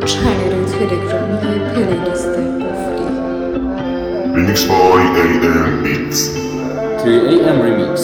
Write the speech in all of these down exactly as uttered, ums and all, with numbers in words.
چنل تلگرامی پلیلیست قفلی. Remix by A M Beats. three A M Remix.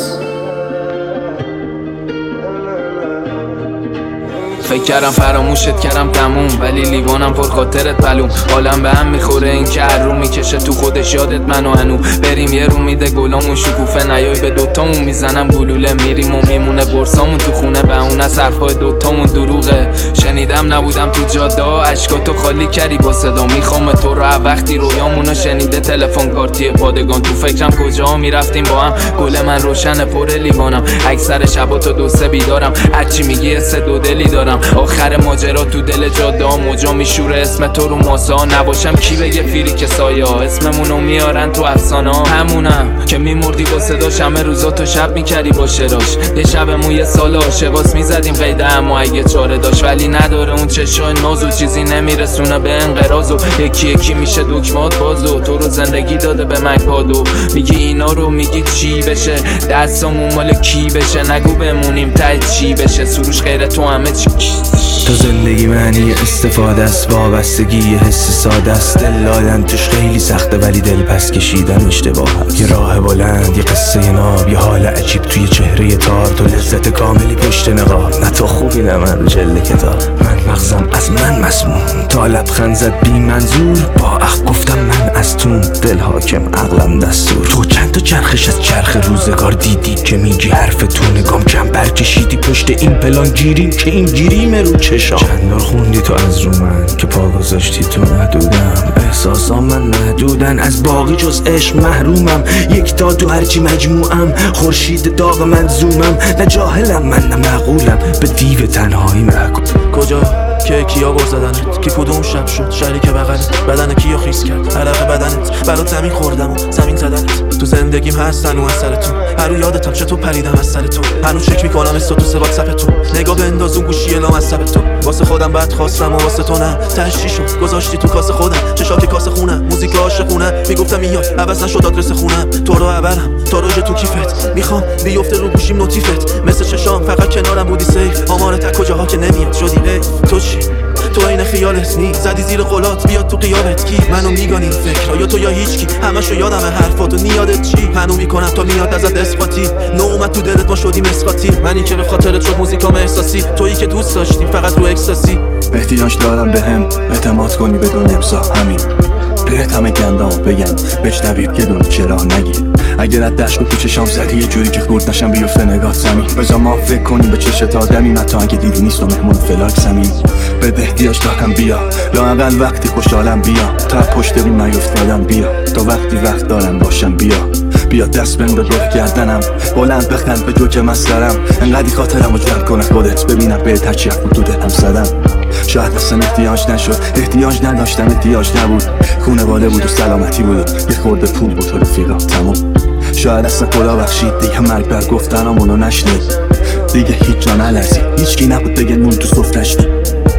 فکر کردم فراموشت کردم تموم، ولی لیوانم پر خاطرت بلوم. حالم به هم میخوره این که هر رو میکشه تو خودش یادت منو هنو. بریم یه رو میده گلامون شکوفه، نیای به دوتامون میزنم گلوله. میریم و میمونه برسامون تو خونه، به اون از حرفای دوتامون دروغه. شنیدم نبودم تو جاده ها، عشقاتو خالی کردی با صدا. میخوام تو رو وقتی رویامونو شنیده، تلفن کارتی پادگان. تو فکرم کجا میرفتیم با هم، گل من روشن پر لیوانم. اکثر شبا تا دو سه بیدارم، هرچی میگی سه دو دلی دارم. آخر ماجرا تو دل جاده ها موجا میشوره اسم تو رو ماسا. نباشم کی بگه فیری که سایه ها، اسممونو میارن تو افسانه ها. همونم که میمردی با صداش، همه روزا تو شب میکردی با شراش. یه شبمون یه سال عاشقاس میزدیم قیده، اما اگه چاره داشت. ولی نداره اون چشای نازو، چیزی نمیرسونه به انقراض. و یکی یکی میشه دکمات بازو، تو رو زندگی داده به مکادو. میگی اینا رو میگی چی بشه، دستامون مال کی بشه. نگو بمونیم ته چی بشه، سروش غیر تو همه چی. تو زندگی معنی استفاده است، وابستگی یه حس ساده است. دل دادن توش خیلی سخته، ولی دل پس کشیدن اشتباه است. یه راه بلند، یه قصه ناب، یه حال عجیب توی چهره تار. تو لذت کاملی پشت نقاب، نه تو خوبی نه من جلد کتاب. من مغزم از من مسموم، تا لبخند زد بی منظور. با اخ گفتم من از تون، دل حاکم عقلم دستور. تو چند تا چرخش از چرخ روزگار دیدی که میگی حرف تو نگام کم برکشیدی. پشت این پلان گیریم که این گیریم رو چشام. چند بار خوندی تو از رو من که پا گذاشتی تو محدودم. احساسام من محدودن، از باقی جز عشق محرومم. یک تا دو هرچی مجموعم، خورشید داغ من زومم. نه جاهلم من نه معقولم، به دیو تنهایی محکوم. کجا که کیا بر زدنت، که کدوم شب شد شریک بغلت. بدن کیو خیس کرد عرق بدنت، برات زمین خوردم و زمین زدنت. تو زندگیم هستن و از سرتون، هر رو یادتم چطور پریدم از سرتون. هنوز چک میکنم استاتوس واتساپتون، نگاه بنداز اون گوشی لام از سبتون. واسه خودم بد خواستم و واسه تو نه، تهش چی شد گذاشتی تو کاسه خودم. چشات کاسه خونم، موزیک عاشقونه. میگفتم میای عوض نشد آدرس خونم. تو رو اولم تا روز تو کیفت، میخوام بیفته رو گوشیم نوتیفت. مثل چشام فقط کنارم بودی سیف. آمارت کجاها که نمیاد شدی هی. تو چی تو این خیالت نی، زدی زیر قلات بیاد تو قیابت. کی منو میگانی فکر یا تو یا هیچکی، همشو یادمه حرفاتو نیادت چی. هنو میکنم تا میاد ازت اثباتی، نو اومد تو دلت ما شدیم اسقاطی. منی که به خاطرت شد موزیکام احساسی، تویی که دوست داشتیم فقط رو اکستاسی. احتیاج دارم بهم اعتماد کنی بدون امضا، همین بهت همه گندامو بگم بشنوی که دون چرا نگی. اگر از دشت تو چشام زدی یه جوری که خورد نشم بیفته نگاه زمین. بذار ما فکر کنیم به چشت آدمی، من تا اگه دیدی نیست و مهمون فلاک زمین. بده احتیاج دارم بیا، لااقل وقتی خوشحالم بیا. تا پشت رو نیفتادم بیا، تا وقتی وقت دارم باشم بیا. بیا دست بهم به گره گردنم، بلند بخند به جوک مسترم. انقدی خاطرم رو جمع کن خودت، ببینم بهت هرچی از تو دلم زدم. شاید اصلا احتیاج نشد، احتیاج نداشتم، احتیاج نبود. خونواده بود و سلامتی بود، یه خورده پول بود و رفیقا تموم. شاید اصلا خدا بخشید دیگه مرگ بر گفتنامونو نشنید. دیگه هیچ جا نلرزید، هیچکی نبود بگه نون تو سفرش نی.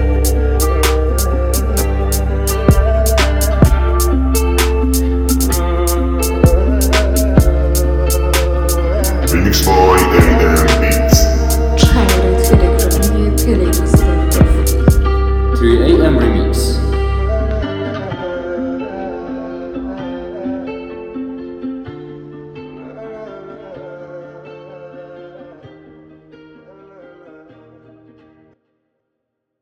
Remix by A M Beats. چنل تلگرامی پلیلیست قفلی. three A M Remix.